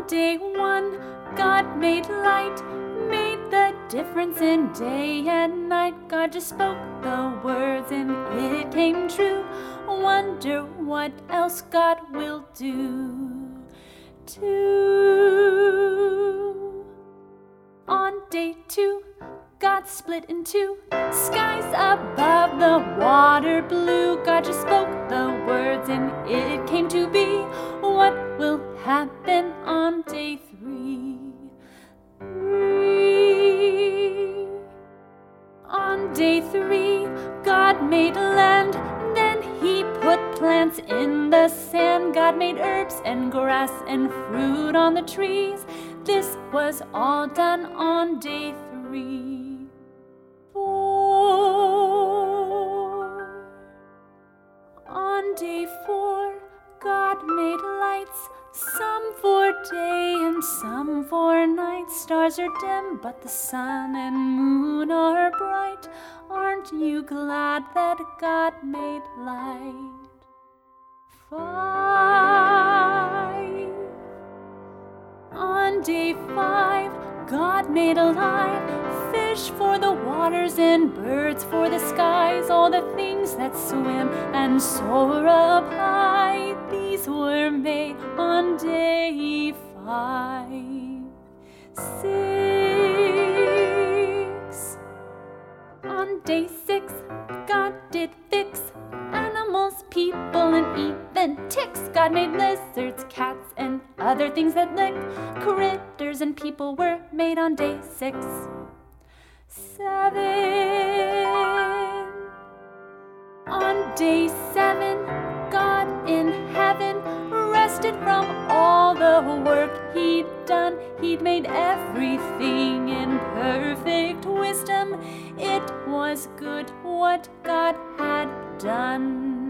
day one, God made light, made the difference in day and night. God just spoke the words and it came true. Wonder what else God will do. On day two, God split in two. Skies above, the water blue. God just spoke the words and it came to be. What will happen on day three? On day three, God made land, then he put plants in the sand. God made herbs and grass and fruit on the trees. This was all done on day 3. 4. On day 4, God made lights, some for day and some for night. Stars are dim, but the sun and moon are bright. Aren't you glad that God made light? 5. On day 5, God made alive, fish for the waters and birds for the skies, all the things that swim and soar up high. These were made on day 5. 6. On day 6, God did fix animals, people, and even ticks. God made lizards, cats, and other things that lick. Critters and people were made on day 6. 7. On day 7, God in heaven rested from all the work he'd done. He'd made everything in perfect wisdom. It was good what God had done.